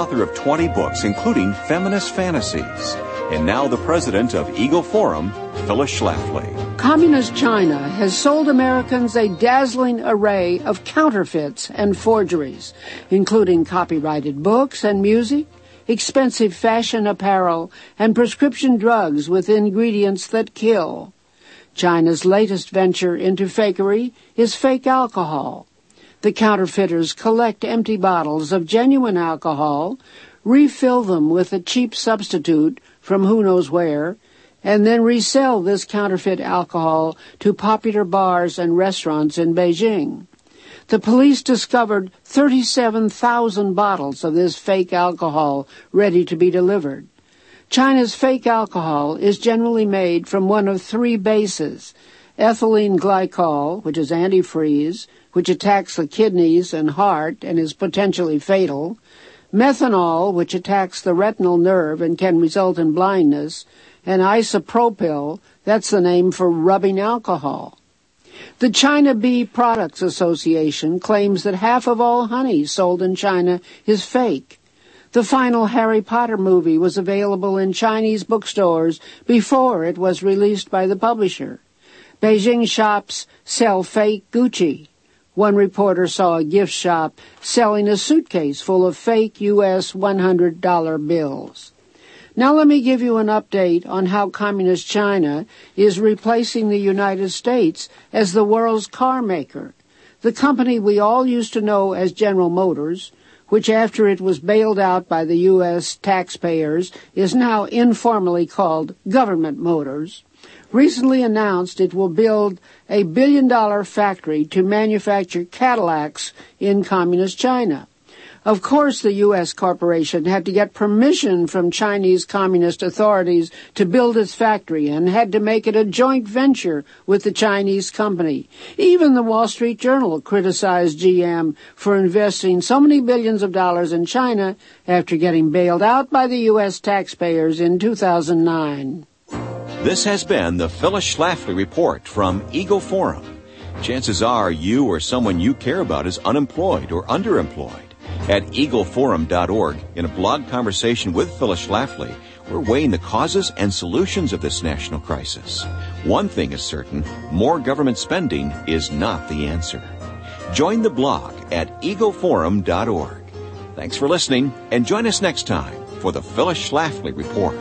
author of 20 books, including Feminist Fantasies. And now the president of Eagle Forum, Phyllis Schlafly. Communist China has sold Americans a dazzling array of counterfeits and forgeries, including copyrighted books and music, expensive fashion apparel, and prescription drugs with ingredients that kill. China's latest venture into fakery is fake alcohol. The counterfeiters collect empty bottles of genuine alcohol, refill them with a cheap substitute from who knows where, and then resell this counterfeit alcohol to popular bars and restaurants in Beijing. The police discovered 37,000 bottles of this fake alcohol ready to be delivered. China's fake alcohol is generally made from one of three bases: ethylene glycol, which is antifreeze, which attacks the kidneys and heart and is potentially fatal; methanol, which attacks the retinal nerve and can result in blindness; and isopropyl, that's the name for rubbing alcohol. The China Bee Products Association claims that half of all honey sold in China is fake. The final Harry Potter movie was available in Chinese bookstores before it was released by the publisher. Beijing shops sell fake Gucci. One reporter saw a gift shop selling a suitcase full of fake U.S. $100 bills. Now let me give you an update on how Communist China is replacing the United States as the world's car maker. The company we all used to know as General Motors, which after it was bailed out by the U.S. taxpayers is now informally called Government Motors, recently announced it will build a billion-dollar factory to manufacture Cadillacs in Communist China. Of course, the U.S. corporation had to get permission from Chinese communist authorities to build its factory and had to make it a joint venture with the Chinese company. Even the Wall Street Journal criticized GM for investing so many billions of dollars in China after getting bailed out by the U.S. taxpayers in 2009. This has been the Phyllis Schlafly Report from Eagle Forum. Chances are you or someone you care about is unemployed or underemployed. At eagleforum.org, in a blog conversation with Phyllis Schlafly, we're weighing the causes and solutions of this national crisis. One thing is certain, more government spending is not the answer. Join the blog at eagleforum.org. Thanks for listening, and join us next time for the Phyllis Schlafly Report.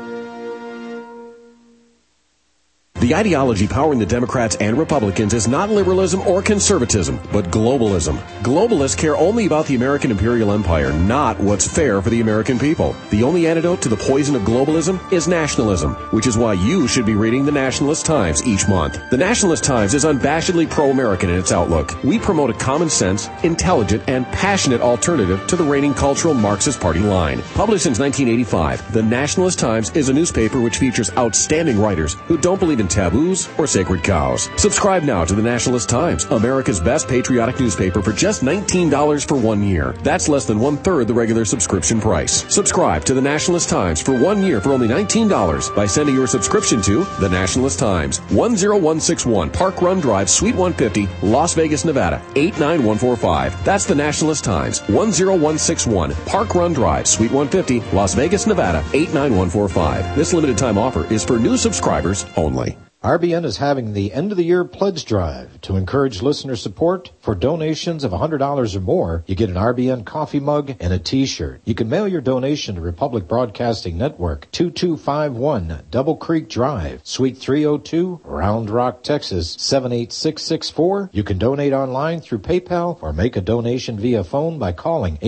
The ideology powering the Democrats and Republicans is not liberalism or conservatism, but globalism. Globalists care only about the American imperial empire, not what's fair for the American people. The only antidote to the poison of globalism is nationalism, which is why you should be reading the Nationalist Times each month. The Nationalist Times is unabashedly pro-American in its outlook. We promote a common sense, intelligent, and passionate alternative to the reigning cultural Marxist party line. Published since 1985, the Nationalist Times is a newspaper which features outstanding writers who don't believe in taboos or sacred cows. Subscribe now to the Nationalist Times, America's best patriotic newspaper, for just $19 for 1 year. That's less than one-third the regular subscription price. Subscribe to the Nationalist Times for 1 year for only $19 by sending your subscription to the Nationalist Times, 10161 Park Run Drive, Suite 150, Las Vegas, Nevada, 89145. That's the Nationalist Times, 10161 Park Run Drive, Suite 150, Las Vegas, Nevada, 89145. This limited time offer is for new subscribers only. RBN is having the end-of-the-year pledge drive to encourage listener support. For donations of $100 or more, you get an RBN coffee mug and a T-shirt. You can mail your donation to Republic Broadcasting Network, 2251 Double Creek Drive, Suite 302, Round Rock, Texas, 78664. You can donate online through PayPal or make a donation via phone by calling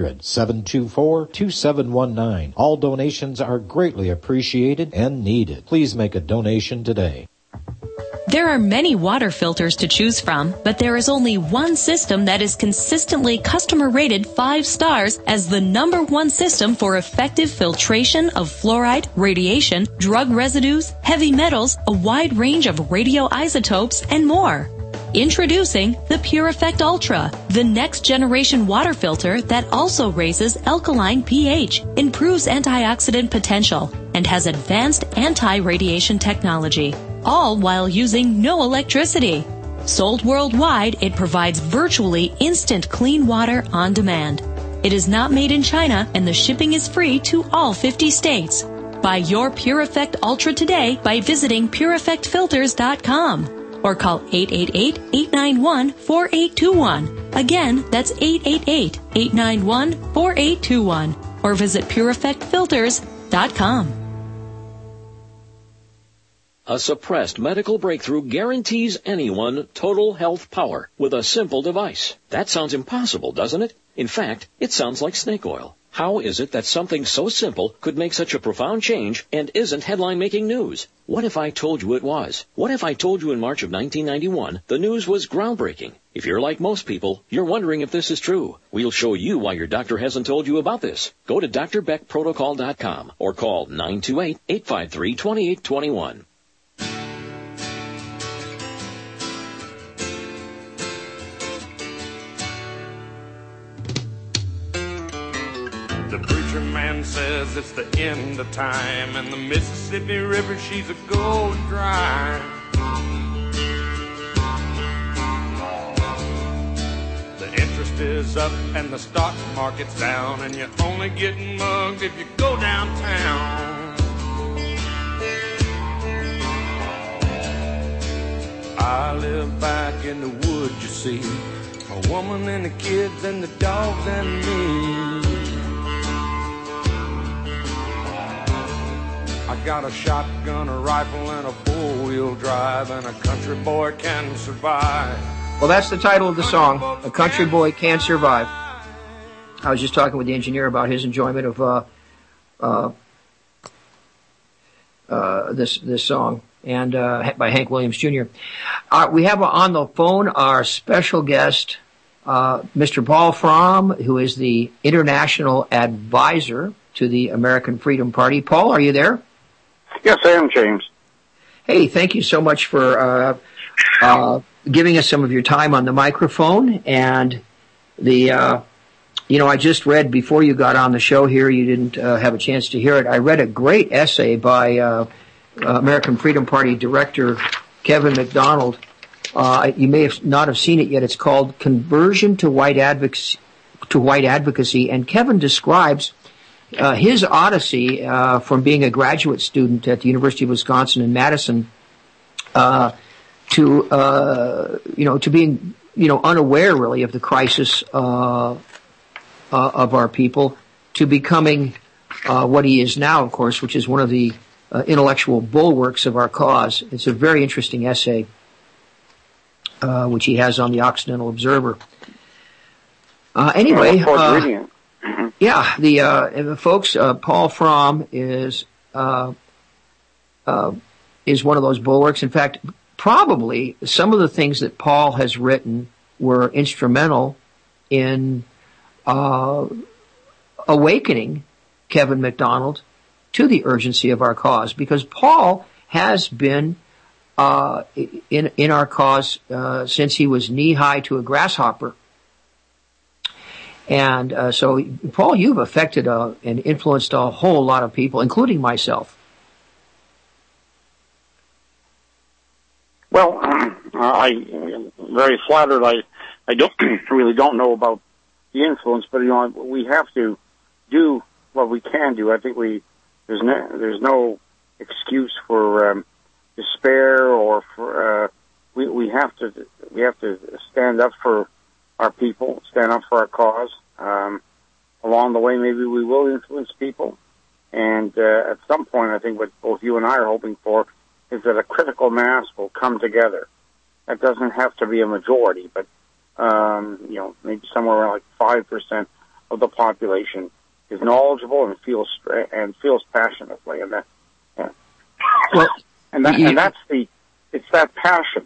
800-724-2719. All donations are greatly appreciated and needed. Please make a donation today. There are many water filters to choose from, but there is only one system that is consistently customer rated 5 stars as the #1 system for effective filtration of fluoride, radiation, drug residues, heavy metals, a wide range of radioisotopes, and more. Introducing the Pure Effect Ultra, the next generation water filter that also raises alkaline pH, improves antioxidant potential, and has advanced anti-radiation technology, all while using no electricity. Sold worldwide, it provides virtually instant clean water on demand. It is not made in China, and the shipping is free to all 50 states. Buy your Pure Effect Ultra today by visiting PureEffectFilters.com or call 888-891-4821. Again, that's 888-891-4821 or visit PureEffectFilters.com. A suppressed medical breakthrough guarantees anyone total health power with a simple device. That sounds impossible, doesn't it? In fact, it sounds like snake oil. How is it that something so simple could make such a profound change and isn't headline-making news? What if I told you it was? What if I told you in March of 1991 the news was groundbreaking? If you're like most people, you're wondering if this is true. We'll show you why your doctor hasn't told you about this. Go to drbeckprotocol.com or call 928-853-2821. The preacher man says it's the end of time, and the Mississippi River, she's a going dry. The interest is up and the stock market's down, and you're only getting mugged if you go downtown. I live back in the woods, you see, a woman and the kids and the dogs and me. I got a shotgun, a rifle, and a four-wheel drive, and a country boy can survive. Well, that's the title of the song, A Country Boy Can Survive. I was just talking with the engineer about his enjoyment of this song, and by Hank Williams Jr. We have on the phone our special guest, Mr. Paul Fromm, who is the international advisor to the American Freedom Party. Paul, are you there? Yes, I am, James. Hey, thank you so much for giving us some of your time on the microphone. And I just read before you got on the show here, you didn't have a chance to hear it. I read a great essay by American Freedom Party Director Kevin MacDonald. You may not have seen it yet. It's called Conversion to White Advocacy. And Kevin describes his odyssey from being a graduate student at the University of Wisconsin in Madison to being unaware really of the crisis of our people, to becoming what he is now, of course, which is one of the intellectual bulwarks of our cause. It's a very interesting essay which he has on the Occidental Observer. Anyway. Yeah, the folks, Paul Fromm is one of those bulwarks. In fact, probably some of the things that Paul has written were instrumental in awakening Kevin MacDonald to the urgency of our cause, because Paul has been in our cause since he was knee-high to a grasshopper. And so, Paul, you've affected and influenced a whole lot of people, including myself. Well, I'm very flattered. I really don't know about the influence, but we have to do what we can do. I think there's no excuse for despair or for we have to stand up for our people, stand up for our cause. Along the way, maybe we will influence people. And at some point, I think what both you and I are hoping for is that a critical mass will come together. That doesn't have to be a majority, but maybe somewhere around like 5% of the population is knowledgeable and feels passionately, and it's that passion.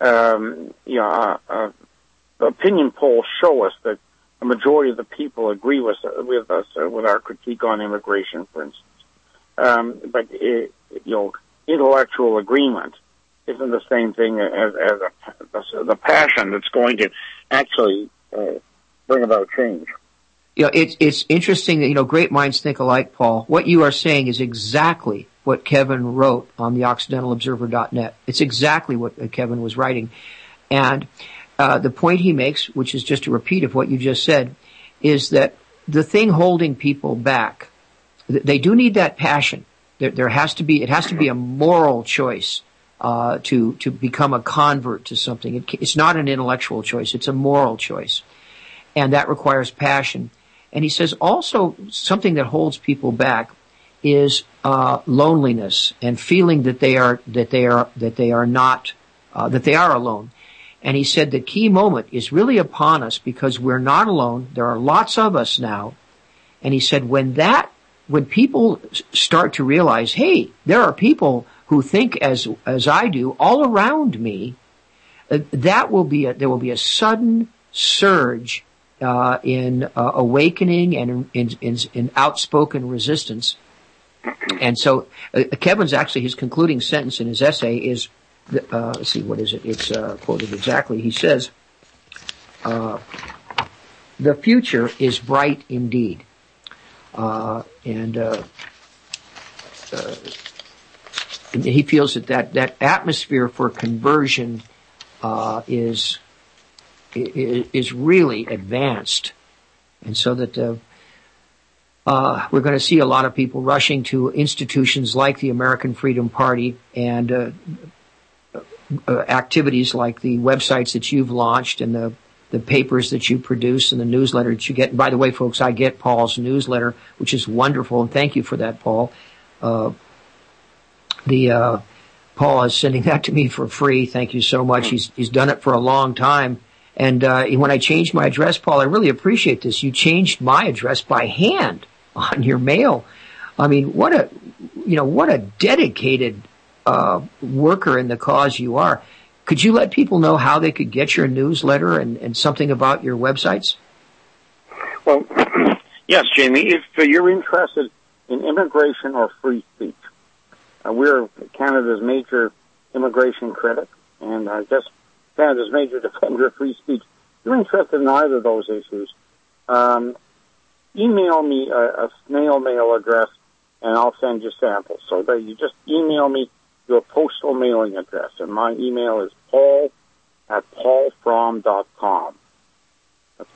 The opinion polls show us that the majority of the people agree with us with our critique on immigration, for instance. But intellectual agreement isn't the same thing as the passion that's going to actually bring about change. It's interesting that, great minds think alike, Paul. What you are saying is exactly what Kevin wrote on the OccidentalObserver.net. It's exactly what Kevin was writing. And the point he makes, which is just a repeat of what you just said, is that the thing holding people back, they do need that passion. It has to be a moral choice, to become a convert to something. It's not an intellectual choice. It's a moral choice. And that requires passion. And he says also something that holds people back is, loneliness and feeling that they are alone. And he said the key moment is really upon us because we're not alone. There are lots of us now. And he said when people start to realize, hey, there are people who think as I do all around me, there will be a sudden surge in awakening and in outspoken resistance. And so Kevin's actually, his concluding sentence in his essay is, let's see, what is it? It's quoted exactly. He says, the future is bright indeed. And he feels that atmosphere for conversion is really advanced, and so that we're going to see a lot of people rushing to institutions like the American Freedom Party and activities like the websites that you've launched and the papers that you produce and the newsletter that you get. And by the way, folks, I get Paul's newsletter, which is wonderful, and thank you for that, Paul. Paul is sending that to me for free. Thank you so much. He's done it for a long time. And when I changed my address, Paul, I really appreciate this. You changed my address by hand on your mail. I mean, what a dedicated worker in the cause you are. Could you let people know how they could get your newsletter and something about your websites? Well, yes, Jamie, if you're interested in immigration or free speech, we're Canada's major immigration critic, and I guess Canada's major defender of free speech. If you're interested in either of those issues, email me a snail mail address, and I'll send you samples. So that you just email me your postal mailing address, and my email is paul@paulfromm.com. That's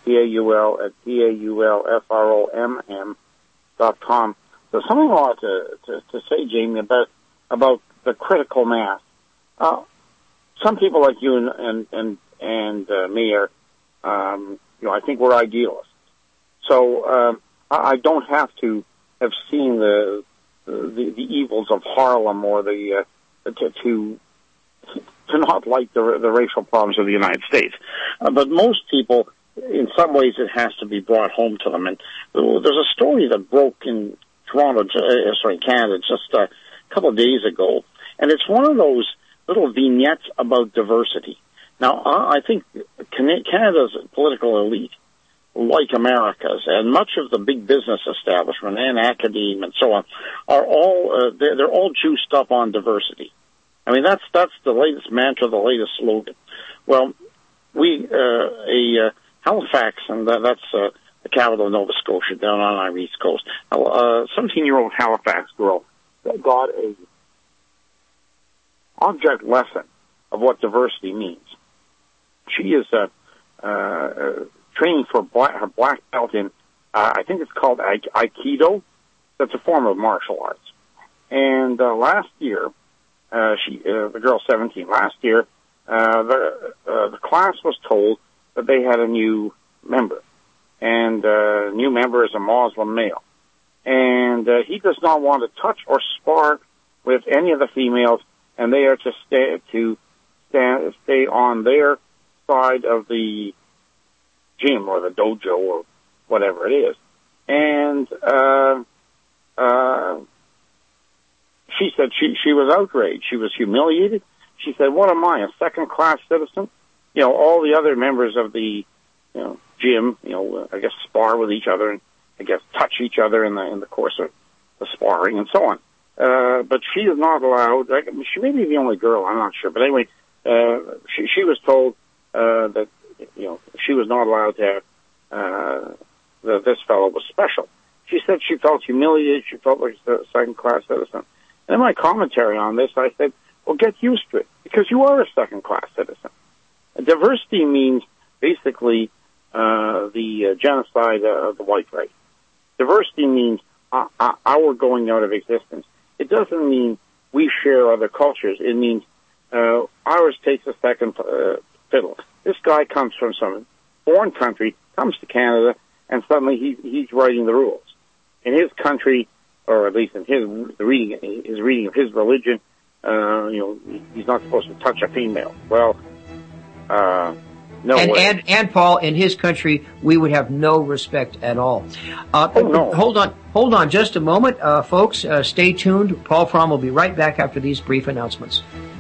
paulfromm.com. So something I want to say, Jamie, about the critical mass. Some people like you and me are, I think we're idealists. So I don't have to have seen the evils of Harlem or to not like the racial problems of the United States. But most people, in some ways, it has to be brought home to them. And there's a story that broke in Canada, just a couple of days ago. And it's one of those little vignettes about diversity. Now, I think Canada's political elite, like America's, and much of the big business establishment and academia and so on, are all they're all juiced up on diversity. I mean, that's the latest mantra, the latest slogan. Well, Halifax, and that's the capital of Nova Scotia, down on our east coast. 17-year-old Halifax girl got a object lesson of what diversity means. She is training for her black belt in, I think it's called Aikido. That's a form of martial arts. And last year, the girl's 17. Last year, the class was told that they had a new member, and the new member is a Muslim male, and he does not want to touch or spar with any of the females, and they are to stay on their side of the gym or the dojo or whatever it is. And she said she was outraged. She was humiliated. She said, "What am I, a second-class citizen? All the other members of the gym, I guess spar with each other and I guess touch each other in the course of the sparring and so on. But she is not allowed. She may be the only girl. I'm not sure. But anyway, she was told that she was not allowed to have that this fellow was special. She said she felt humiliated. She felt like a second-class citizen. And in my commentary on this, I said, well, get used to it, because you are a second-class citizen. Diversity means basically the genocide of the white race. diversity means our going out of existence. It doesn't mean we share other cultures. It means ours takes a second fiddle. This guy comes from some foreign country, comes to Canada, and suddenly he's writing the rules. In his country, or at least in his reading of his religion, he's not supposed to touch a female. Well, no way. And Paul, in his country, we would have no respect at all. No. Hold on just a moment, folks. Stay tuned. Paul Fromm will be right back after these brief announcements.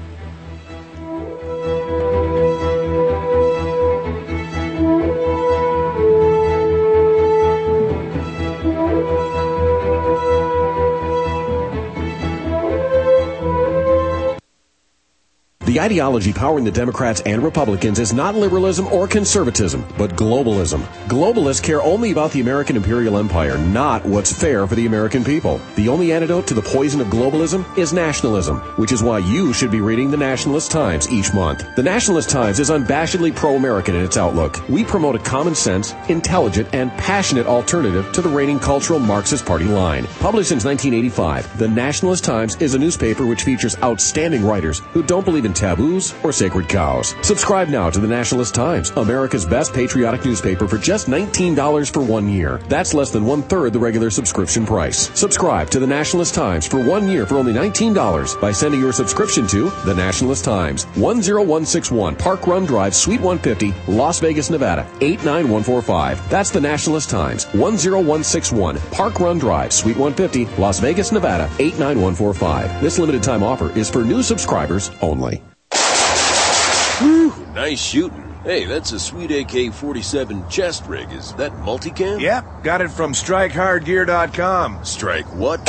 The ideology powering the Democrats and Republicans is not liberalism or conservatism, but globalism. Globalists care only about the American imperial empire, not what's fair for the American people. The only antidote to the poison of globalism is nationalism, which is why you should be reading the Nationalist Times each month. The Nationalist Times is unabashedly pro-American in its outlook. We promote a common sense, intelligent, and passionate alternative to the reigning cultural Marxist party line. Published since 1985, the Nationalist Times is a newspaper which features outstanding writers who don't believe in taboos or sacred cows. Subscribe now to the Nationalist Times, America's best patriotic newspaper, for just $19 for 1 year. That's less than 1/3 the regular subscription price. Subscribe to the Nationalist Times for 1 year for only $19 by sending your subscription to the Nationalist Times, 10161 Park Run Drive, Suite 150, Las Vegas, Nevada, 89145. That's the Nationalist Times, 10161 Park Run Drive, Suite 150, Las Vegas, Nevada, 89145. This limited time offer is for new subscribers only. Whew, nice shooting. Hey, that's a sweet AK-47 chest rig. Is that multicam? Yep, got it from StrikeHardGear.com. Strike what?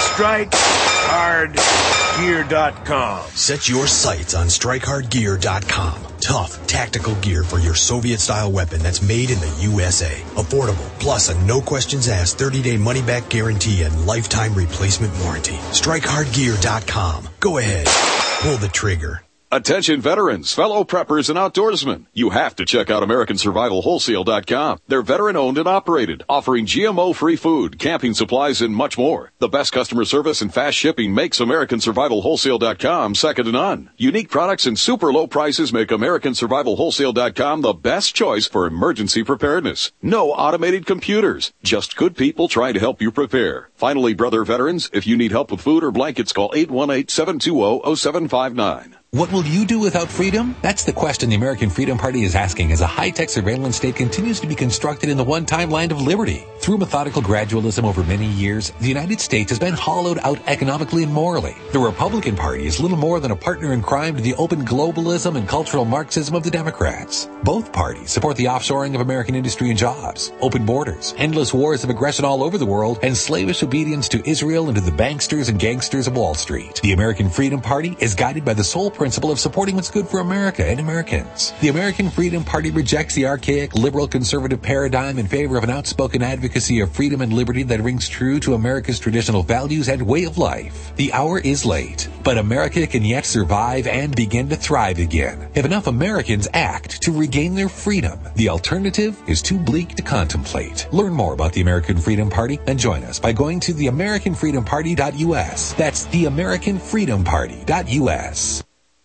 StrikeHardGear.com. Set your sights on StrikeHardGear.com. Tough, tactical gear for your Soviet-style weapon that's made in the USA. Affordable, plus a no-questions-asked 30-day money-back guarantee and lifetime replacement warranty. StrikeHardGear.com. Go ahead. Pull the trigger. Attention veterans, fellow preppers, and outdoorsmen. You have to check out AmericanSurvivalWholesale.com. They're veteran-owned and operated, offering GMO-free food, camping supplies, and much more. The best customer service and fast shipping makes AmericanSurvivalWholesale.com second to none. Unique products and super low prices make AmericanSurvivalWholesale.com the best choice for emergency preparedness. No automated computers, just good people trying to help you prepare. Finally, brother veterans, if you need help with food or blankets, call 818-720-0759. What will you do without freedom? That's the question the American Freedom Party is asking as a high-tech surveillance state continues to be constructed in the one-time land of liberty. Through methodical gradualism over many years, the United States has been hollowed out economically and morally. The Republican Party is little more than a partner in crime to the open globalism and cultural Marxism of the Democrats. Both parties support the offshoring of American industry and jobs, open borders, endless wars of aggression all over the world, and slavish obedience to Israel and to the banksters and gangsters of Wall Street. The American Freedom Party is guided by the sole principle of supporting what's good for America and Americans. The American Freedom Party rejects the archaic liberal conservative paradigm in favor of an outspoken advocacy of freedom and liberty that rings true to America's traditional values and way of life. The hour is late, but America can yet survive and begin to thrive again if enough Americans act to regain their freedom. The alternative is too bleak to contemplate. Learn more about the American Freedom Party and join us by going to theamericanfreedomparty.us. That's theamericanfreedomparty.us.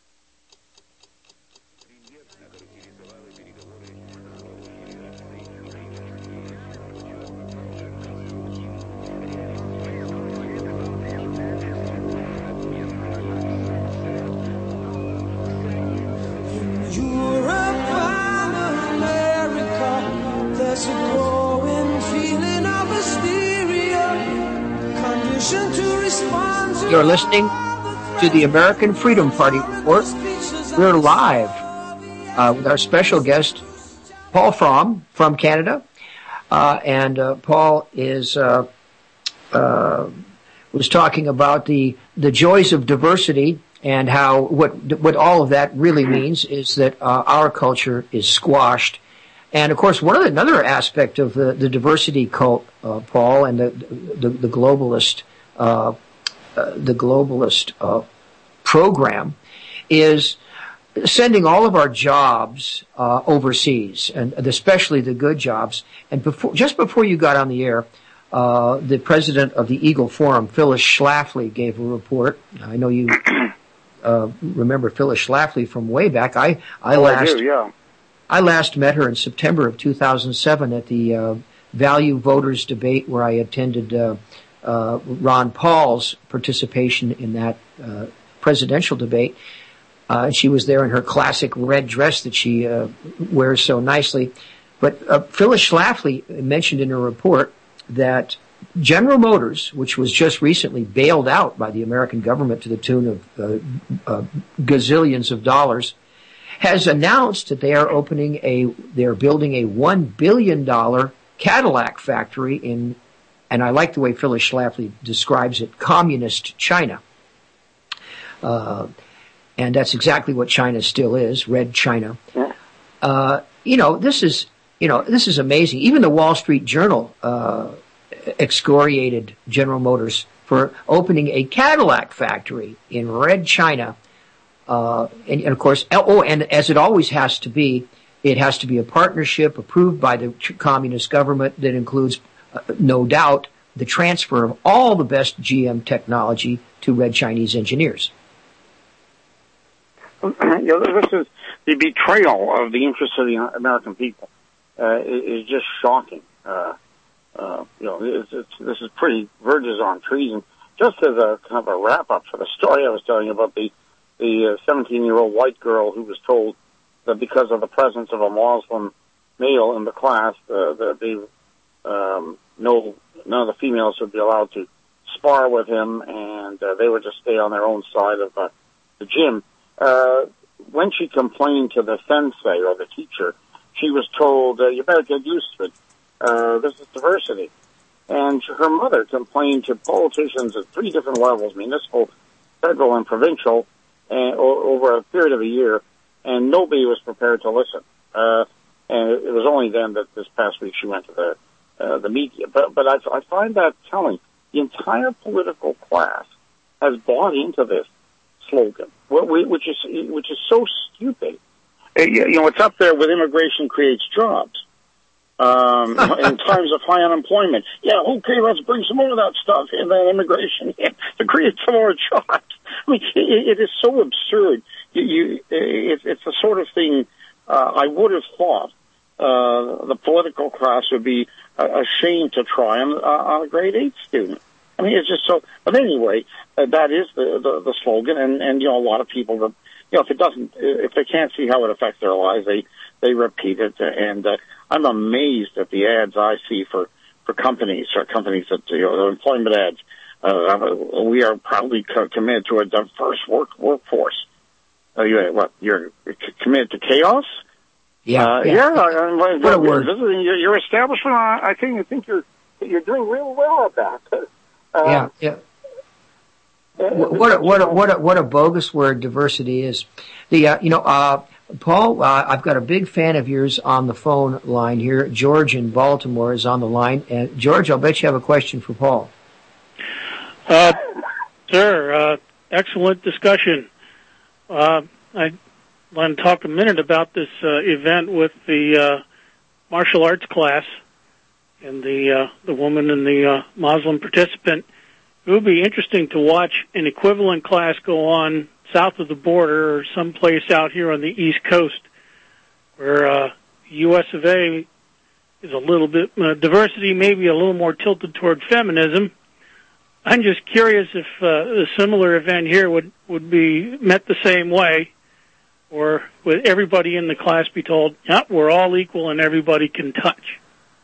You're listening to the American Freedom Party Report. We're live with our special guest, Paul Fromm from Canada. Paul is was talking about the joys of diversity and how what all of that really means is that our culture is squashed. And of course, another aspect of the diversity cult, Paul, and the globalist program is sending all of our jobs overseas, and especially the good jobs. And just before you got on the air, the president of the Eagle Forum, Phyllis Schlafly, gave a report. I know you remember Phyllis Schlafly from way back. I last met her in September of 2007 at the Value Voters debate, where I attended Ron Paul's participation in that presidential debate. She was there in her classic red dress that she wears so nicely. But Phyllis Schlafly mentioned in her report that General Motors, which was just recently bailed out by the American government to the tune of gazillions of dollars, has announced that they are building a $1 billion Cadillac factory in, and I like the way Phyllis Schlafly describes it, communist China. And that's exactly what China still is, Red China. This is amazing. Even the Wall Street Journal excoriated General Motors for opening a Cadillac factory in Red China. And of course, and as it always has to be, it has to be a partnership approved by the communist government that includes, no doubt, the transfer of all the best GM technology to Red Chinese engineers. This is the betrayal of the interests of the American people. Is just shocking. This is pretty verges on treason. Just as a kind of a wrap up for the story I was telling you about the 17-year-old white girl who was told that because of the presence of a Muslim male in the class, none of the females would be allowed to spar with him, and they would just stay on their own side of the gym. When she complained to the sensei or the teacher, she was told, you better get used to it. This is diversity. And her mother complained to politicians at 3 different levels, municipal, federal, and provincial, over a period of a year, and nobody was prepared to listen. And it was only then that this past week she went to the media. But I find that telling. The entire political class has bought into this slogan, which is so stupid. It's up there with immigration creates jobs. In times of high unemployment. Yeah, okay, let's bring some more of that stuff in, that immigration to create some more jobs. I mean, it is so absurd. It's the sort of thing I would have thought the political class would be ashamed to try on a grade 8 student. I mean, it's just so. But anyway, that is the slogan, and a lot of people, if they can't see how it affects their lives, they repeat it. And I'm amazed at the ads I see for companies that the employment ads. We are proudly committed to a diverse workforce. You're committed to chaos? Yeah. What a word. Your establishment, I think you're doing real well at that. Yeah. What a bogus word diversity is. Paul, I've got a big fan of yours on the phone line here. George in Baltimore is on the line. And George, I'll bet you have a question for Paul. Sir, excellent discussion. I want to talk a minute about this event with the martial arts class and the woman and the Muslim participant. It would be interesting to watch an equivalent class go on south of the border or someplace out here on the East Coast where U.S. of A. is a little bit, diversity maybe a little more tilted toward feminism. I'm just curious if a similar event here would be met the same way, or would everybody in the class be told, yeah, we're all equal and everybody can touch?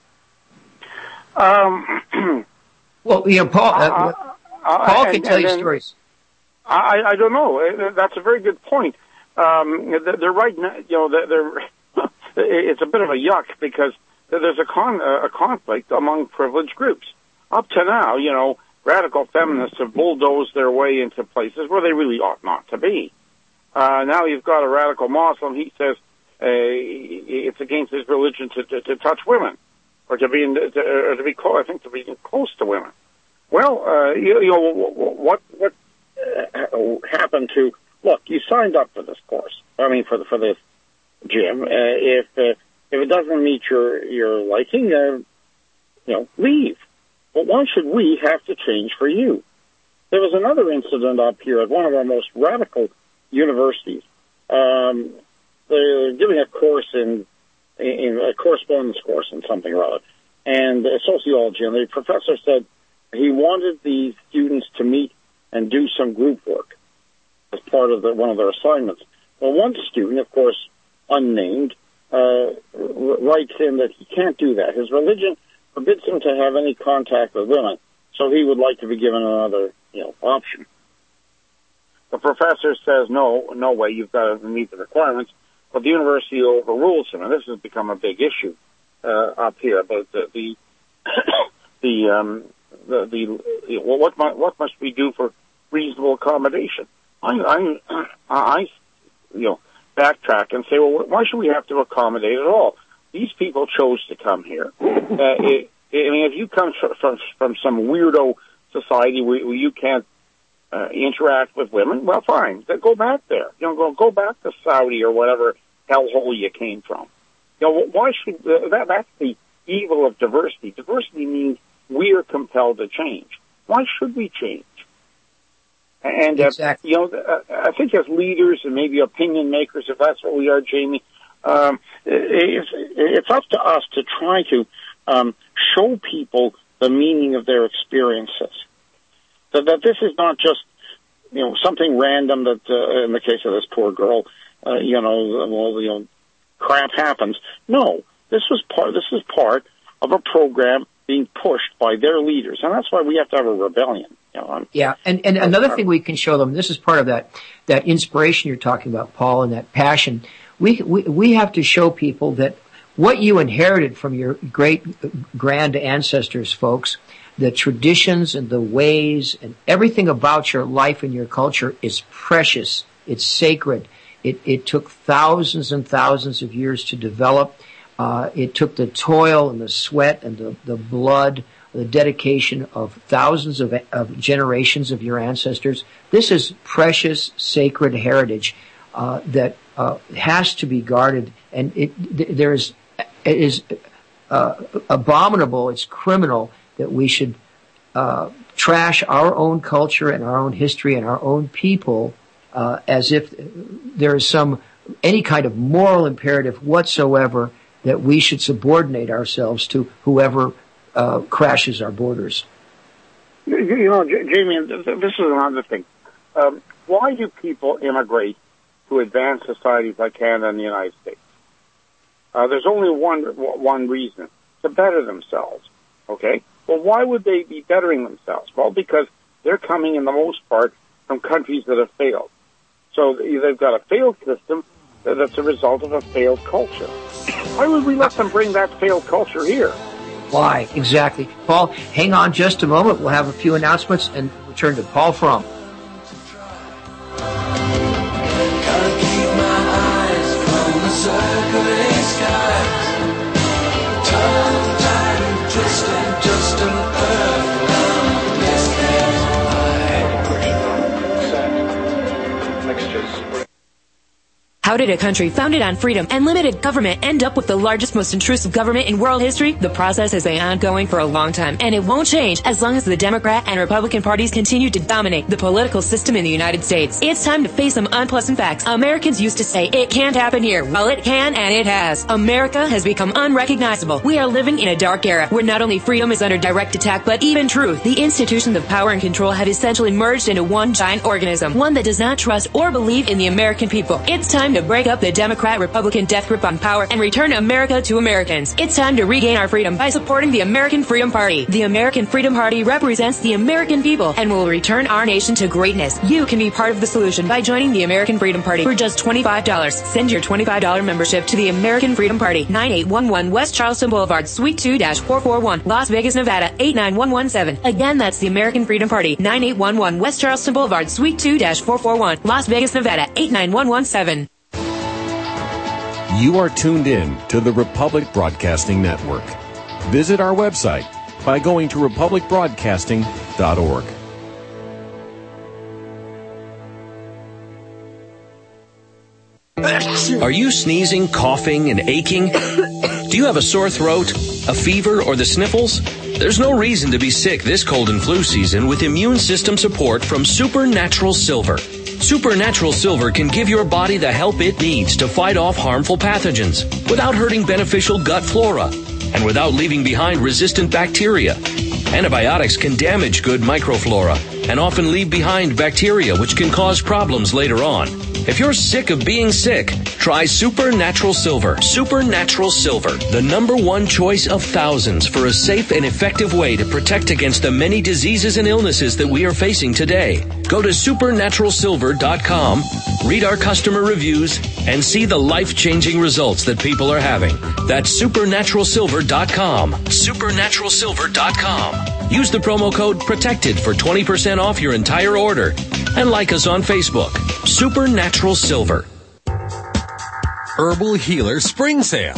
Well, Paul can tell you stories. I don't know. That's a very good point. They're right now. It's a bit of a yuck because there's a conflict among privileged groups. Up to now, radical feminists have bulldozed their way into places where they really ought not to be. Now you've got a radical Muslim. He says it's against his religion to touch women or to be close to women. Well, what happened to? Look, you signed up for this course. I mean, for this gym. If it doesn't meet your liking, leave. But why should we have to change for you? There was another incident up here at one of our most radical universities. They're giving a course in a correspondence course in something or other, and sociology, and the professor said he wanted the students to meet and do some group work as part of one of their assignments. Well, one student, of course, unnamed, writes in that he can't do that. His religion forbids him to have any contact with women, so he would like to be given another, option. The professor says, no way, you've got to meet the requirements, but the university overrules him, and this has become a big issue up here about what must we do for reasonable accommodation? I backtrack and say, well, why should we have to accommodate at all? These people chose to come here. If you come from some weirdo society where you can't interact with women, well, fine. Then go back there. Go back to Saudi or whatever hellhole you came from. Why should that's the evil of diversity. Diversity means we are compelled to change. Why should we change? And exactly. I think as leaders and maybe opinion makers, if that's what we are, Jamie, it's up to us to try to show people the meaning of their experiences. That this is not just something random that in the case of this poor girl, crap happens. No, this is part of a program being pushed by their leaders, and that's why we have to have a rebellion. Yeah, and another thing we can show them, this is part of that inspiration you're talking about, Paul, and that passion. We have to show people that what you inherited from your great grand ancestors, folks, the traditions and the ways and everything about your life and your culture is precious. It's sacred. It took thousands and thousands of years to develop. It took the toil and the sweat and the blood, the dedication of thousands of generations of your ancestors. This is precious, sacred heritage that has to be guarded, and it is abominable. It's criminal that we should trash our own culture and our own history and our own people as if there is any kind of moral imperative whatsoever that we should subordinate ourselves to whoever crashes our borders. Jamie, this is another thing. Why do people immigrate to advanced societies like Canada and the United States? There's only one reason: to better themselves. Okay. Well, why would they be bettering themselves? Well, because they're coming, in the most part, from countries that have failed. So they've got a failed system that's a result of a failed culture. Why would we let them bring that failed culture here? Why? Exactly. Paul, hang on just a moment. We'll have a few announcements and return to Paul Fromm. How did a country founded on freedom and limited government end up with the largest, most intrusive government in world history? The process has been ongoing for a long time, and it won't change as long as the Democrat and Republican parties continue to dominate the political system in the United States. It's time to face some unpleasant facts. Americans used to say, it can't happen here. Well, it can, and it has. America has become unrecognizable. We are living in a dark era where not only freedom is under direct attack, but even truth. The institutions of power and control have essentially merged into one giant organism, one that does not trust or believe in the American people. It's time to break up the Democrat-Republican death grip on power and return America to Americans. It's time to regain our freedom by supporting the American Freedom Party. The American Freedom Party represents the American people and will return our nation to greatness. You can be part of the solution by joining the American Freedom Party for just $25. Send your $25 membership to the American Freedom Party, 9811 West Charleston Boulevard, Suite 2-441, Las Vegas, Nevada, 89117. Again, that's the American Freedom Party, 9811 West Charleston Boulevard, Suite 2-441, Las Vegas, Nevada, 89117. You are tuned in to the Republic Broadcasting Network. Visit our website by going to republicbroadcasting.org. Are you sneezing, coughing, and aching? Do you have a sore throat, a fever, or the sniffles? There's no reason to be sick this cold and flu season with immune system support from Supernatural Silver. Supernatural Silver can give your body the help it needs to fight off harmful pathogens without hurting beneficial gut flora and without leaving behind resistant bacteria. Antibiotics can damage good microflora and often leave behind bacteria which can cause problems later on. If you're sick of being sick, try Supernatural Silver. Supernatural Silver, the #1 choice of thousands for a safe and effective way to protect against the many diseases and illnesses that we are facing today. Go to supernaturalsilver.com, read our customer reviews, and see the life-changing results that people are having. That's supernaturalsilver.com. Supernaturalsilver.com. Use the promo code PROTECTED for 20% off your entire order. And like us on Facebook. Supernatural Silver. Herbal Healer Spring Sale.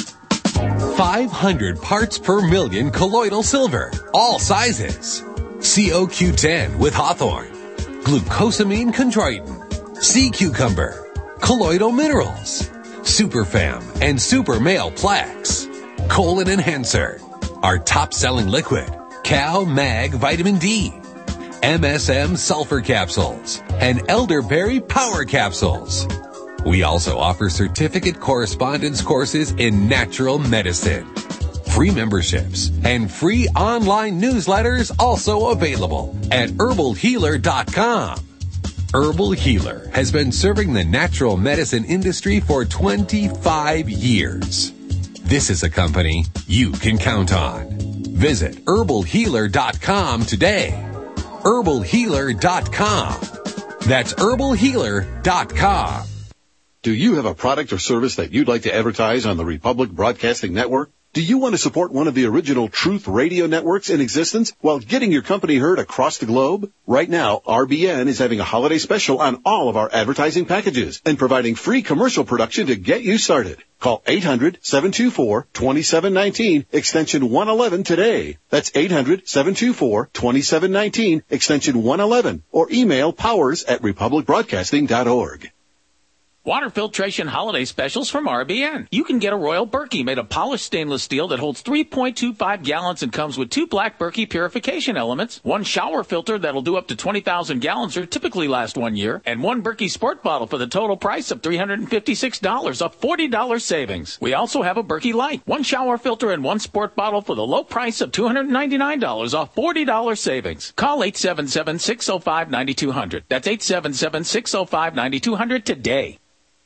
500 parts per million colloidal silver. All sizes. COQ10 with hawthorn. Glucosamine chondroitin. Sea cucumber. Colloidal minerals. Superfam and Super Male Plaques. Colon Enhancer. Our top-selling liquid. Cal Mag Vitamin D. MSM Sulfur Capsules, and Elderberry Power Capsules. We also offer certificate correspondence courses in natural medicine. Free memberships and free online newsletters also available at herbalhealer.com. Herbal Healer has been serving the natural medicine industry for 25 years. This is a company you can count on. Visit herbalhealer.com today. herbalhealer.com. That's herbalhealer.com. Do you have a product or service that you'd like to advertise on the Republic Broadcasting Network? Do you want to support one of the original Truth Radio networks in existence while getting your company heard across the globe? Right now, RBN is having a holiday special on all of our advertising packages and providing free commercial production to get you started. Call 800-724-2719, extension 111 today. That's 800-724-2719, extension 111, or email powers@republicbroadcasting.org. Water filtration holiday specials from RBN. You can get a Royal Berkey made of polished stainless steel that holds 3.25 gallons and comes with 2 black Berkey purification elements, 1 shower filter that'll do up to 20,000 gallons or typically last 1 year, and 1 Berkey Sport bottle for the total price of $356, a $40 savings. We also have a Berkey Light, 1 shower filter and 1 sport bottle for the low price of $299, a $40 savings. Call 877-605-9200. That's 877-605-9200 today.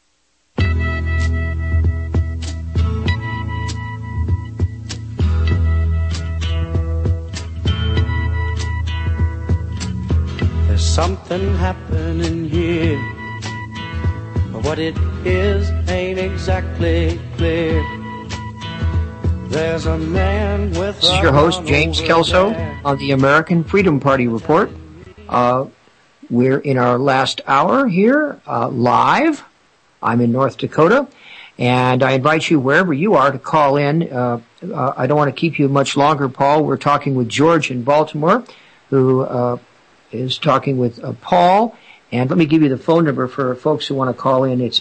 Something happening here, but what it is ain't exactly clear. There's a man with. This is your host, James Kelso, on the American Freedom Party Report. We're in our last hour here, live. I'm in North Dakota, and I invite you, wherever you are, to call in. I don't want to keep you much longer, Paul. We're talking with George in Baltimore, who is talking with Paul. And let me give you the phone number for folks who want to call in. It's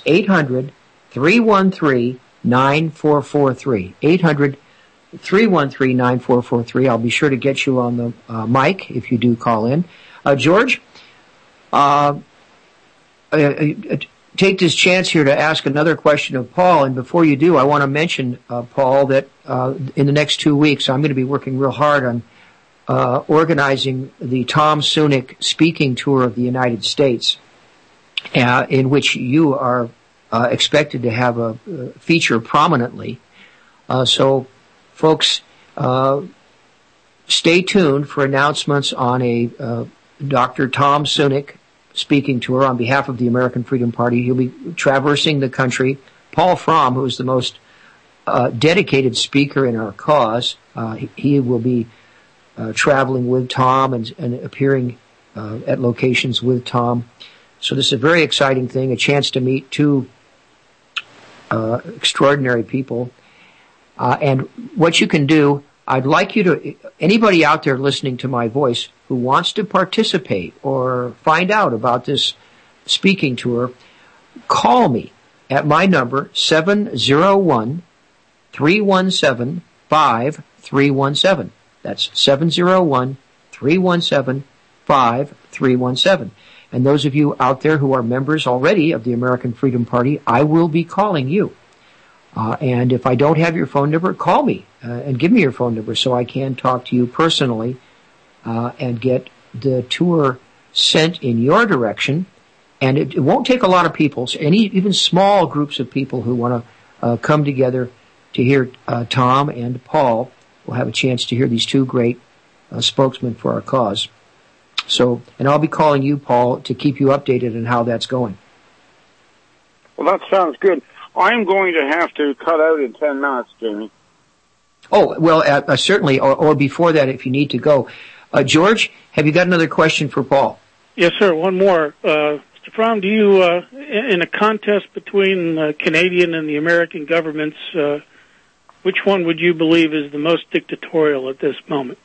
800-313-9443. 800-313-9443. I'll be sure to get you on the mic if you do call in. George, take this chance here to ask another question of Paul. And before you do, I want to mention, Paul, that in the next 2 weeks, I'm going to be working real hard on organizing the Tom Sunic speaking tour of the United States, in which you are expected to have a feature prominently. So, folks, stay tuned for announcements on a Dr. Tom Sunic speaking tour on behalf of the American Freedom Party. He'll be traversing the country. Paul Fromm, who is the most dedicated speaker in our cause, he will be traveling with Tom and appearing at locations with Tom. So this is a very exciting thing, a chance to meet 2 extraordinary people. And what you can do, I'd like you to, anybody out there listening to my voice who wants to participate or find out about this speaking tour, call me at my number, 701-317-5317. That's 701-317-5317. And those of you out there who are members already of the American Freedom Party, I will be calling you. And if I don't have your phone number, call me and give me your phone number so I can talk to you personally and get the tour sent in your direction. And it won't take a lot of people, even small groups of people who want to come together to hear Tom and Paul will have a chance to hear these two great spokesmen for our cause. So, and I'll be calling you, Paul, to keep you updated on how that's going. Well, that sounds good. I'm going to have to cut out in 10 minutes, Jamie. Oh, well, certainly, or before that if you need to go. George, have you got another question for Paul? Yes, sir. One more. Mr. Fromm, do you, in a contest between the Canadian and the American governments, which one would you believe is the most dictatorial at this moment?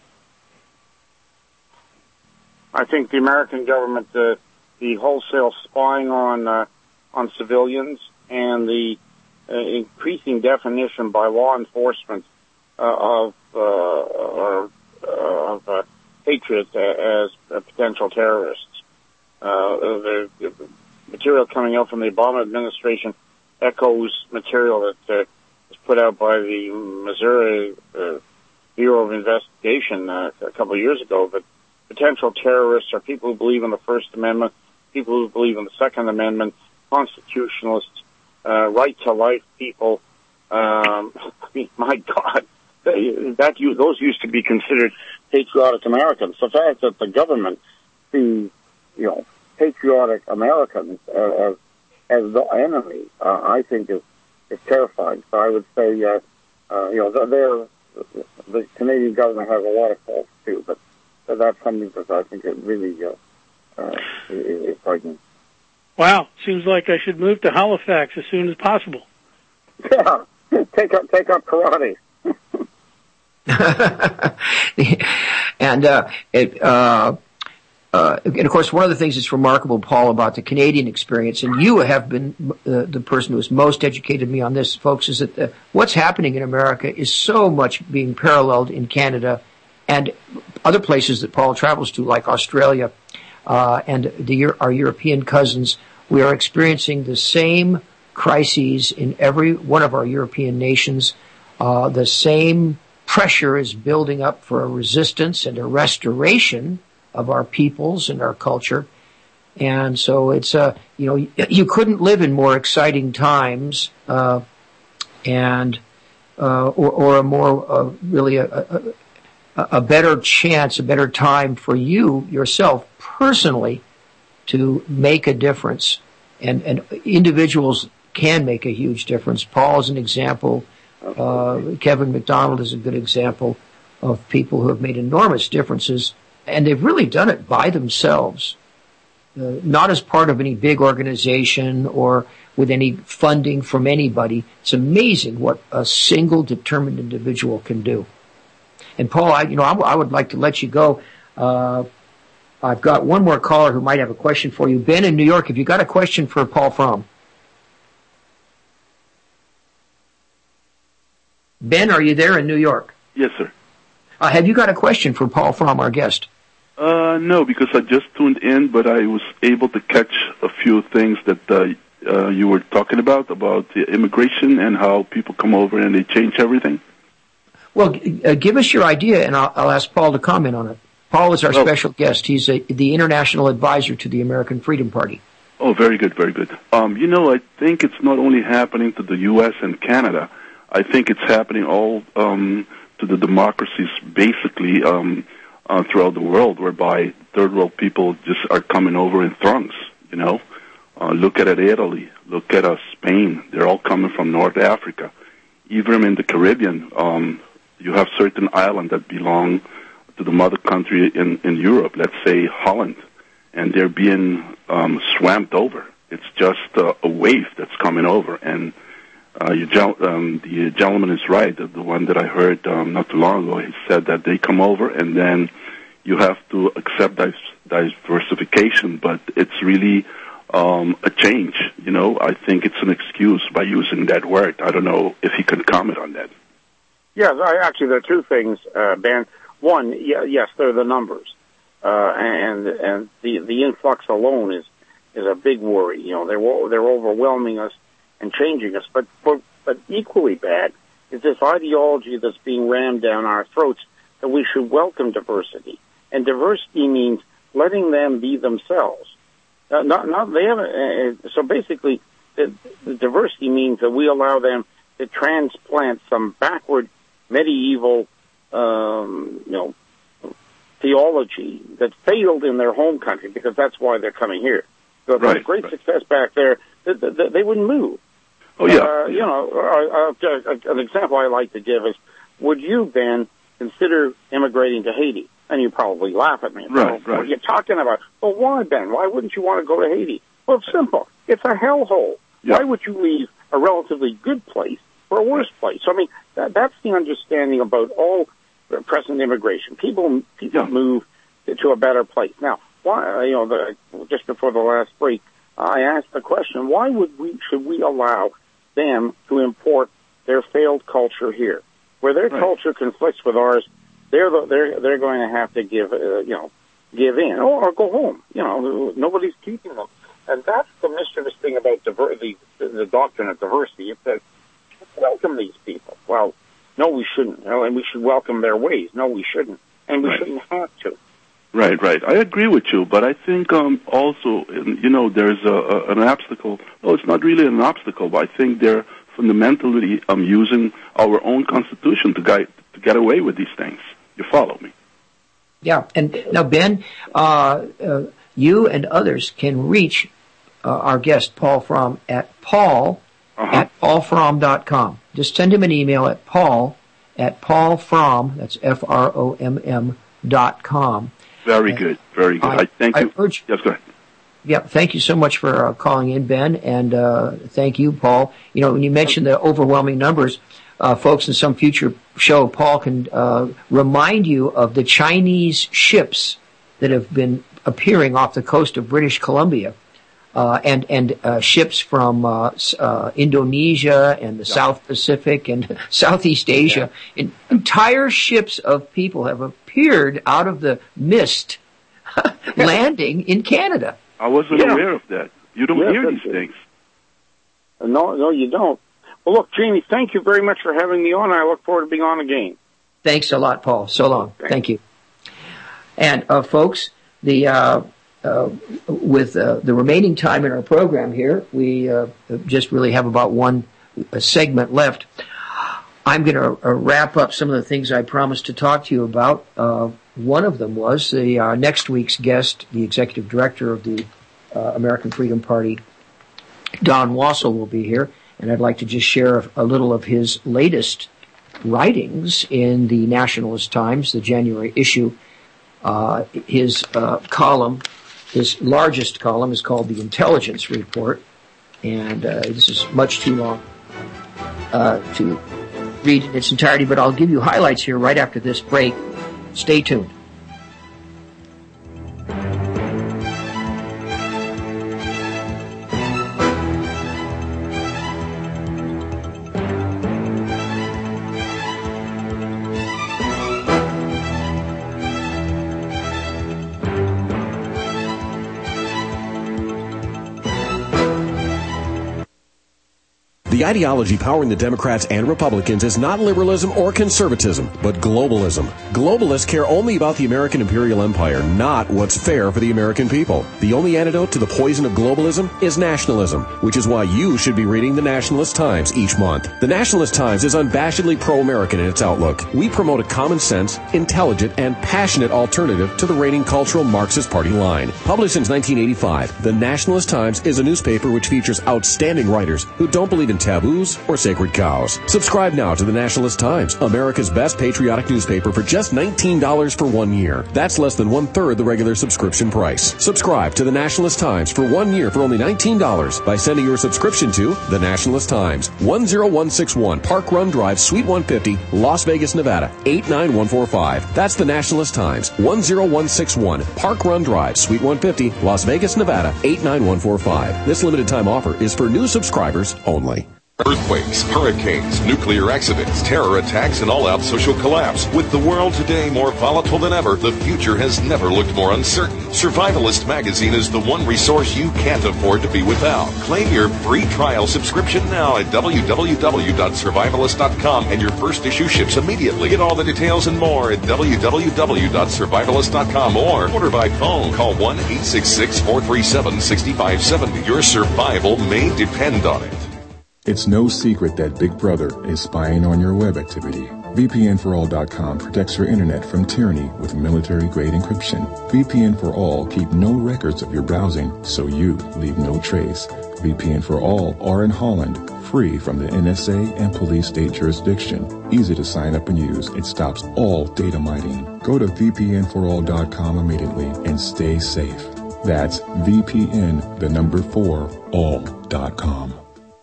I think the American government, the wholesale spying on civilians and the increasing definition by law enforcement of patriots as potential terrorists. The material coming out from the Obama administration echoes material that was put out by the Missouri Bureau of Investigation a couple of years ago. But potential terrorists are people who believe in the First Amendment, people who believe in the Second Amendment, constitutionalists, right to life people. I mean, my God, those used to be considered patriotic Americans. The fact that the government sees, patriotic Americans as the enemy, I think is terrifying. So I would say, the Canadian government has a lot of faults too, but that's something that I think it really is frightening. Wow, seems like I should move to Halifax as soon as possible. Yeah, take up karate. And of course, one of the things that's remarkable, Paul, about the Canadian experience, and you have been the person who has most educated me on this, folks, is that what's happening in America is so much being paralleled in Canada and other places that Paul travels to, like Australia and our European cousins. We are experiencing the same crises in every one of our European nations. The same pressure is building up for a resistance and a restoration of our peoples and our culture. And so it's, you couldn't live in more exciting times, or a more, really a better chance, a better time for you yourself personally to make a difference. And individuals can make a huge difference. Paul is an example. Kevin McDonald is a good example of people who have made enormous differences, and they've really done it by themselves, not as part of any big organization or with any funding from anybody. It's amazing what a single determined individual can do. And Paul, I would like to let you go. I've got one more caller who might have a question for you. Ben in New York, have you got a question for Paul Fromm? Ben, are you there in New York? Yes, sir. Have you got a question for Paul Fromm, our guest? No, because I just tuned in, but I was able to catch a few things that you were talking about the immigration and how people come over and they change everything. Well, give us your idea, and I'll ask Paul to comment on it. Paul is our special guest. He's the international advisor to the American Freedom Party. Oh, very good, very good. I think it's not only happening to the U.S. and Canada. I think it's happening all to the democracies, basically, throughout the world, whereby third world people just are coming over in throngs, Look at Italy, look at Spain. They're all coming from North Africa. Even in the Caribbean, you have certain islands that belong to the mother country in Europe, let's say Holland, and they're being swamped over. It's just a wave that's coming over, and the gentleman is right. The one that I heard not too long ago, he said that they come over, and then you have to accept diversification, but it's really a change. I think it's an excuse by using that word. I don't know if he can comment on that. Yes, actually, there are two things, Ben. one, yes, they're the numbers, and the influx alone is a big worry. You know, they're overwhelming us and changing us. But equally bad is this ideology that's being rammed down our throats that we should welcome diversity, and diversity means letting them be themselves. So basically, the diversity means that we allow them to transplant some backward medieval, theology that failed in their home country, because that's why they're coming here. So if they had great success back there, they wouldn't move. Oh, yeah. An example I like to give is, would you, Ben, consider immigrating to Haiti? And you probably laugh at me. What are you talking about? Well, why, Ben? Why wouldn't you want to go to Haiti? Well, it's simple. It's a hellhole. Yeah. Why would you leave a relatively good place for a worse place? So, I mean, that's the understanding about all present immigration. People move to a better place. Now, why? Just before the last break, I asked the question: why should we allow them to import their failed culture here, where their culture conflicts with ours? They're going to have to give in or go home. Nobody's keeping them, and that's the mischievous thing about the doctrine of diversity. It says welcome these people. Well, no, we shouldn't. And we should welcome their ways. No, we shouldn't, and we shouldn't have to. Right. I agree with you, but I think also, there's an obstacle. Well, it's not really an obstacle, but I think they're fundamentally using our own Constitution to get away with these things. You follow me? Yeah, and now, Ben, you and others can reach our guest, Paul Fromm, at at paulfromm.com. Just send him an email at paulfromm, that's FROMM.com. Very good. I thank you. Yes, go ahead. Yeah, thank you so much for calling in, Ben, and thank you, Paul. When you mentioned the overwhelming numbers, folks, in some future show, Paul can remind you of the Chinese ships that have been appearing off the coast of British Columbia, and ships from Indonesia and the South Pacific and Southeast Asia. And entire ships of people have appeared out of the mist, landing in Canada. I wasn't aware of that. You don't hear these things. No, you don't. Well, look, Jamie, thank you very much for having me on. I look forward to being on again. Thanks a lot, Paul. So long. Thank you. And, folks, with the remaining time in our program here, we just really have about one segment left. I'm going to wrap up some of the things I promised to talk to you about. One of them was the next week's guest, the executive director of the American Freedom Party, Don Wassell, will be here. And I'd like to just share a little of his latest writings in the Nationalist Times, the January issue. His column, his largest column, is called The Intelligence Report. And this is much too long to read in its entirety, but I'll give you highlights here right after this break. Stay tuned. The ideology powering the Democrats and Republicans is not liberalism or conservatism, but globalism. Globalists care only about the American imperial empire, not what's fair for the American people. The only antidote to the poison of globalism is nationalism, which is why you should be reading the Nationalist Times each month. The Nationalist Times is unabashedly pro-American in its outlook. We promote a common sense, intelligent, and passionate alternative to the reigning cultural Marxist party line. Published since 1985, the Nationalist Times is a newspaper which features outstanding writers who don't believe in taboos or sacred cows. Subscribe now to the Nationalist Times, America's best patriotic newspaper, for just $19 for 1 year. That's less than 1/3 the regular subscription price. Subscribe to the Nationalist Times for 1 year for only $19 by sending your subscription to the Nationalist Times, 10161 Park Run Drive, Suite 150, Las Vegas, Nevada, 89145. That's the Nationalist Times, 10161 Park Run Drive, Suite 150, Las Vegas, Nevada, 89145. This limited time offer is for new subscribers only. Earthquakes, hurricanes, nuclear accidents, terror attacks, and all-out social collapse. With the world today more volatile than ever, the future has never looked more uncertain. Survivalist Magazine is the one resource you can't afford to be without. Claim your free trial subscription now at www.survivalist.com, and your first issue ships immediately. Get all the details and more at www.survivalist.com or order by phone. Call 1-866-437-6570. Your survival may depend on it. It's no secret that Big Brother is spying on your web activity. VPNforall.com protects your internet from tyranny with military-grade encryption. VPN for All keep no records of your browsing, so you leave no trace. VPN for All are in Holland, free from the NSA and police state jurisdiction. Easy to sign up and use. It stops all data mining. Go to VPNforall.com immediately and stay safe. That's VPN4all.com.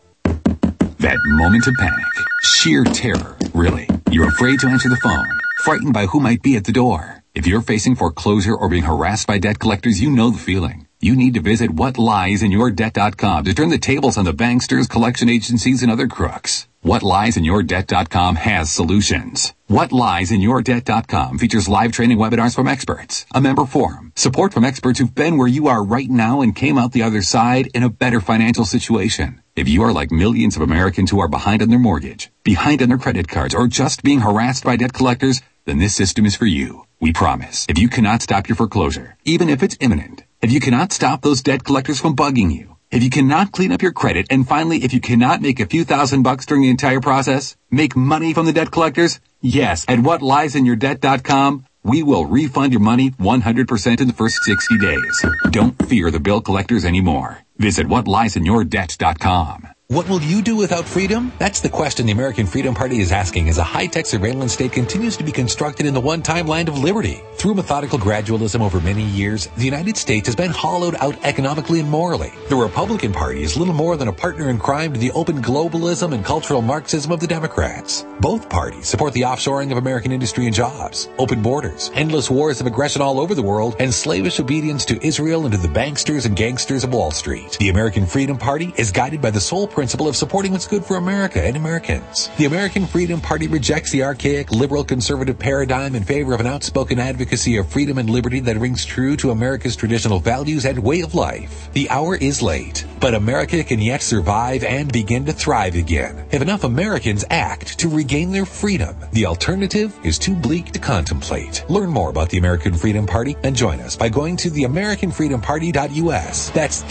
That moment of panic, sheer terror, really. You're afraid to answer the phone, frightened by who might be at the door. If you're facing foreclosure or being harassed by debt collectors, you know the feeling. You need to visit whatliesInYourDebt.com to turn the tables on the banksters, collection agencies, and other crooks. WhatLiesInYourDebt.com has solutions. WhatLiesInYourDebt.com features live training webinars from experts, a member forum, support from experts who've been where you are right now and came out the other side in a better financial situation. If you are like millions of Americans who are behind on their mortgage, behind on their credit cards, or just being harassed by debt collectors, then this system is for you. We promise. If you cannot stop your foreclosure, even if it's imminent, if you cannot stop those debt collectors from bugging you, if you cannot clean up your credit, and finally, if you cannot make a few $1,000s during the entire process, make money from the debt collectors, yes, at WhatLiesInYourDebt.com, we will refund your money 100% in the first 60 days. Don't fear the bill collectors anymore. Visit WhatLiesInYourDebt.com. What will you do without freedom? That's the question the American Freedom Party is asking as a high-tech surveillance state continues to be constructed in the one-time land of liberty. Through methodical gradualism over many years, the United States has been hollowed out economically and morally. The Republican Party is little more than a partner in crime to the open globalism and cultural Marxism of the Democrats. Both parties support the offshoring of American industry and jobs, open borders, endless wars of aggression all over the world, and slavish obedience to Israel and to the banksters and gangsters of Wall Street. The American Freedom Party is guided by the sole principle of supporting what's good for America and Americans. The American Freedom Party rejects the archaic liberal conservative paradigm in favor of an outspoken advocacy of freedom and liberty that rings true to America's traditional values and way of life. The hour is late, but America can yet survive and begin to thrive again if enough Americans act to regain their freedom. The alternative is too bleak to contemplate. Learn more about the American Freedom Party and join us by going to theamericanfreedomparty.us. That's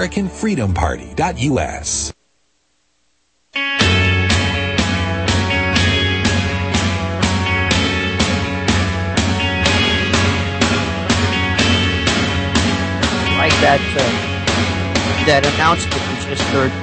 theamericanfreedomparty.us. That announcement we just heard,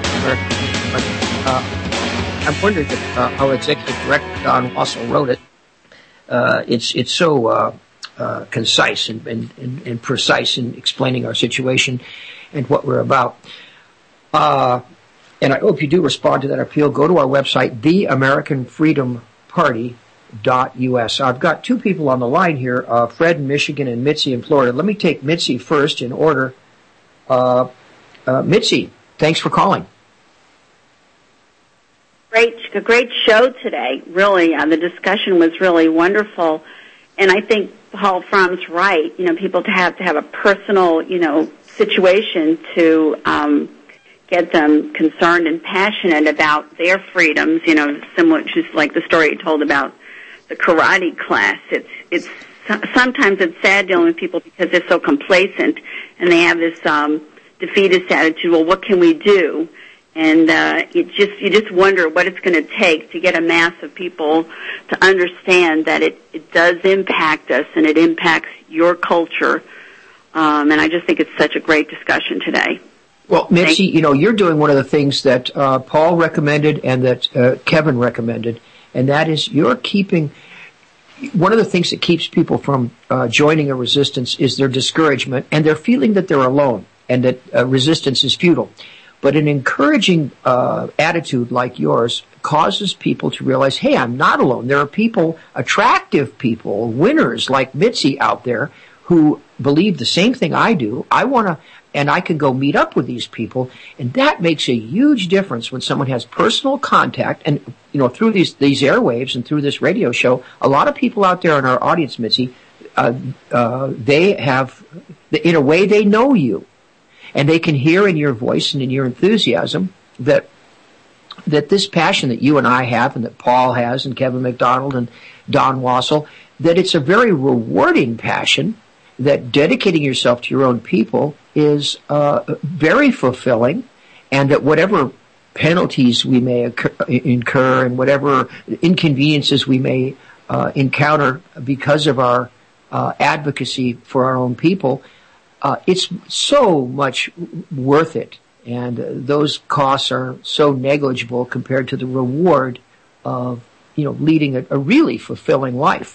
I'm wondering if our executive director Don Wassell wrote it. It's so concise and precise in explaining our situation and what we're about. And I hope you do respond to that appeal. Go to our website, theamericanfreedomparty.us. I've got two people on the line here, Fred in Michigan and Mitzi in Florida. Let me take Mitzi first in order. Mitzi, thanks for calling. A great show today. Really, the discussion was really wonderful, and I think Paul Fromm's right. People have to have a personal, situation to get them concerned and passionate about their freedoms. Similar, just like the story you told about the karate class. It's sometimes it's sad dealing with people because they're so complacent and they have this defeatist attitude. Well, what can we do? And you just wonder what it's going to take to get a mass of people to understand that it does impact us and it impacts your culture. And I just think it's such a great discussion today. Well, Mitzi, you're doing one of the things that Paul recommended and that Kevin recommended, and that is you're keeping. One of the things that keeps people from joining a resistance is their discouragement and their feeling that they're alone and that resistance is futile. But an encouraging attitude like yours causes people to realize, hey, I'm not alone. There are people, attractive people, winners like Mitzi out there who believe the same thing I do. And I can go meet up with these people, and that makes a huge difference when someone has personal contact. And, through these airwaves and through this radio show, a lot of people out there in our audience, Mitzi, they have, in a way, they know you. And they can hear in your voice and in your enthusiasm that this passion that you and I have, and that Paul has, and Kevin McDonald and Don Wassel, that it's a very rewarding passion, that dedicating yourself to your own people is very fulfilling, and that whatever penalties we may incur and whatever inconveniences we may encounter because of our advocacy for our own people, it's so much worth it. And those costs are so negligible compared to the reward of, leading a really fulfilling life.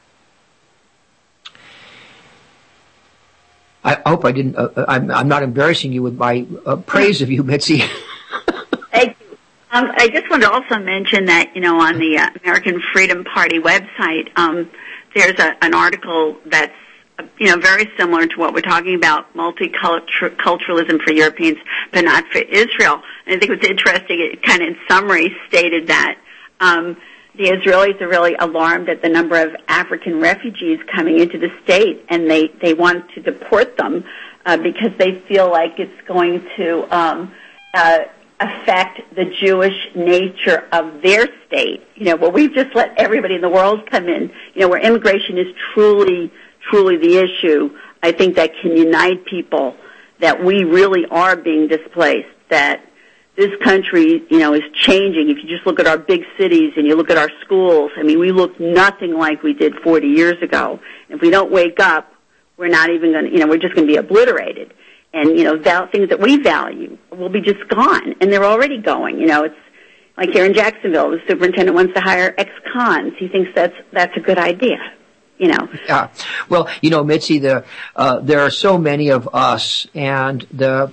I hope I didn't. I'm not embarrassing you with my praise of you, Mitzi. Thank you. I just wanted to also mention that on the American Freedom Party website, there's an article that's very similar to what we're talking about, multiculturalism for Europeans, but not for Israel. And I think it was interesting. It kind of, in summary, stated that the Israelis are really alarmed at the number of African refugees coming into the state, and they want to deport them because they feel like it's going to affect the Jewish nature of their state. Well, we've just let everybody in the world come in. Where immigration is truly the issue, I think that can unite people, that we really are being displaced, that this country, is changing. If you just look at our big cities and you look at our schools, we look nothing like we did 40 years ago. If we don't wake up, we're not even going to, we're just going to be obliterated. And, things that we value will be just gone. And they're already going. It's like here in Jacksonville, the superintendent wants to hire ex-cons. He thinks that's a good idea. Yeah. Well, Mitzi, there are so many of us, and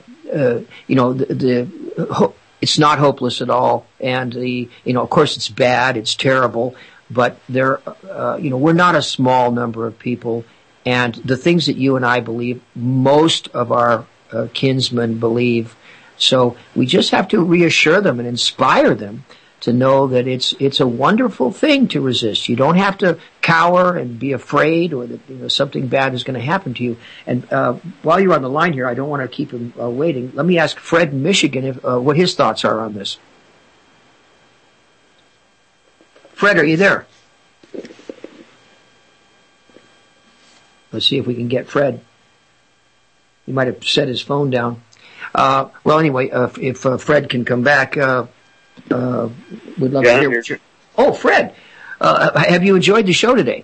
it's not hopeless at all. And of course it's bad, it's terrible, but we're not a small number of people. And the things that you and I believe, most of our kinsmen believe. So we just have to reassure them and inspire them to know that it's a wonderful thing to resist. You don't have to cower and be afraid, or that something bad is going to happen to you. And while you're on the line here, I don't want to keep him waiting. Let me ask Fred in Michigan what his thoughts are on this. Fred, are you there? Let's see if we can get Fred. He might have set his phone down. Well, anyway, if Fred can come back, we'd love to hear what you're... Oh, Fred, have you enjoyed the show today?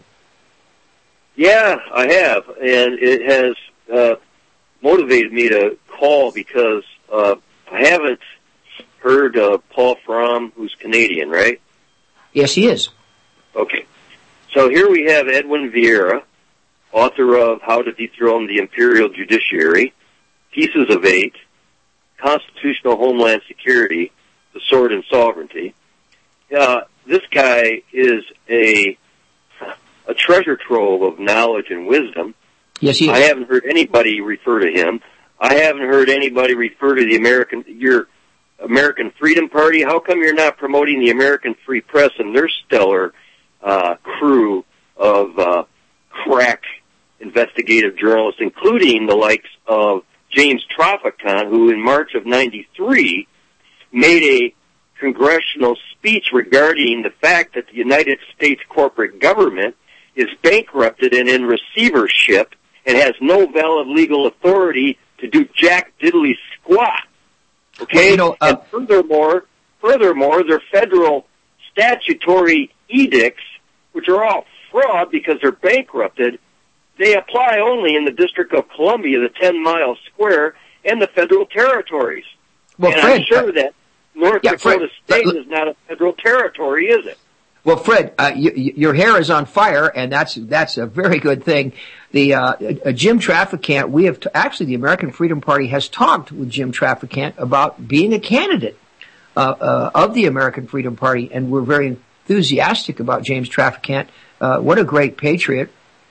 Yeah, I have, and it has motivated me to call because I haven't heard Paul Fromm, who's Canadian, right? Yes, he is. Okay. So here we have Edwin Vieira, author of How to Dethrone the Imperial Judiciary, Pieces of Eight, Constitutional Homeland Security, The Sword and Sovereignty. This guy is a treasure trove of knowledge and wisdom. Yes, he is. I haven't heard anybody refer to him. I haven't heard anybody refer to your American Freedom Party. How come you're not promoting the American Free Press and their stellar crew of crack investigative journalists, including the likes of James Traficant, who in March of '93 made a congressional speech regarding the fact that the United States corporate government is bankrupted and in receivership and has no valid legal authority to do jack diddly squat. Okay? Well, and furthermore, their federal statutory edicts, which are all fraud because they're bankrupted, they apply only in the District of Columbia, the 10-mile square, and the federal territories. Well, and Fred, I'm sure that North Dakota State is not a federal territory, is it? Well, Fred, your hair is on fire, and that's a very good thing. The Jim Traficant, we have actually the American Freedom Party has talked with Jim Traficant about being a candidate of the American Freedom Party, and we're very enthusiastic about James Traficant. What a great patriot.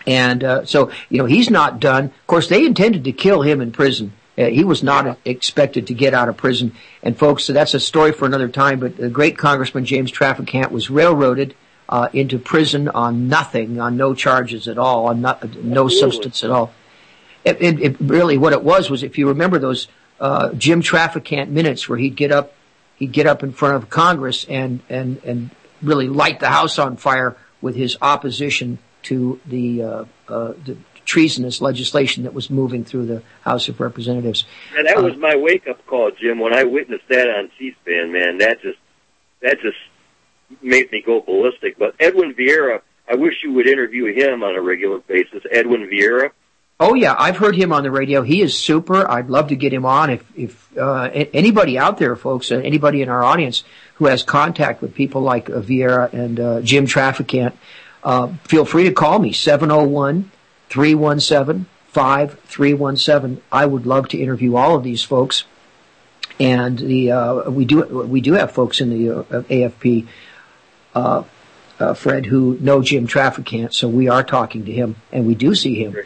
And so, he's not done. Of course, they intended to kill him in prison. He was not expected to get out of prison. And folks, so that's a story for another time, but the great Congressman James Traficant was railroaded into prison on nothing, on no charges at all, on no substance at all. It really, what it was if you remember those Jim Traficant minutes where he'd get up in front of Congress and really light the house on fire with his opposition to the treasonous legislation that was moving through the House of Representatives. And that was my wake-up call, Jim, when I witnessed that on C-SPAN, man. That just made me go ballistic. But Edwin Vieira, I wish you would interview him on a regular basis. Edwin Vieira. Oh, yeah, I've heard him on the radio. He is super. I'd love to get him on. If anybody out there, folks, anybody in our audience who has contact with people like Vieira and Jim Traficant, feel free to call me, 701-317-5317. I would love to interview all of these folks. And we do have folks in the AFP, Fred, who know Jim Traficant, so we are talking to him, and we do see him.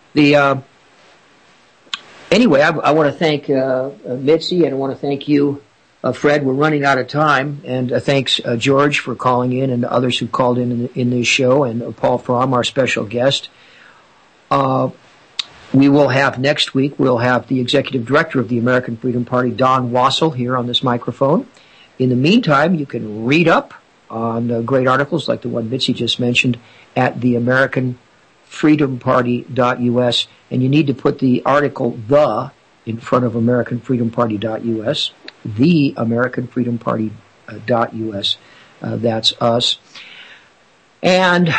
Anyway, I want to thank Mitzi, and I want to thank you, Fred. We're running out of time, and thanks George for calling in, and others who called in this show, and Paul Fromm, our special guest. We will have next week, we'll have the executive director of the American Freedom Party, Don Wassel, here on this microphone. In the meantime, you can read up on great articles like the one Mitzi just mentioned at the AmericanFreedomParty.us, and you need to put the article "the" in front of AmericanFreedomParty.us, the AmericanFreedomParty.us. That's us. And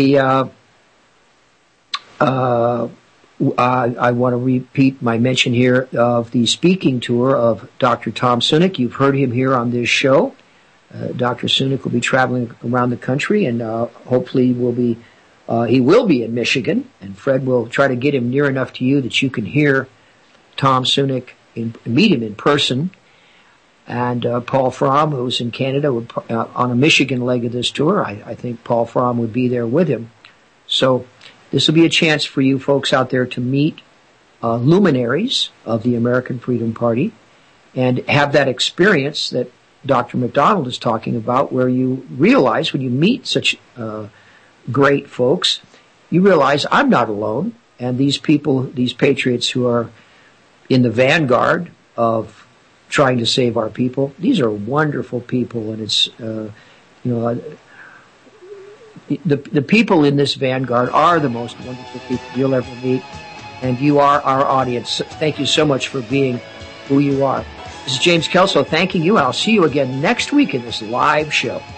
I want to repeat my mention here of the speaking tour of Dr. Tom Sunic. You've heard him here on this show. Dr. Sunic will be traveling around the country, and hopefully he will be in Michigan, and Fred will try to get him near enough to you that you can hear Tom Sunic, meet him in person. And Paul Fromm, who's in Canada, on a Michigan leg of this tour, I think Paul Fromm would be there with him. So this will be a chance for you folks out there to meet luminaries of the American Freedom Party and have that experience that Dr. McDonald is talking about, where you realize when you meet such great folks, you realize I'm not alone, and these people, these patriots who are in the vanguard of trying to save our people, these are wonderful people, and it's the people in this vanguard are the most wonderful people you'll ever meet, and you are our audience. Thank you so much for being who you are. This is James Kelso thanking you, and I'll see you again next week in this live show.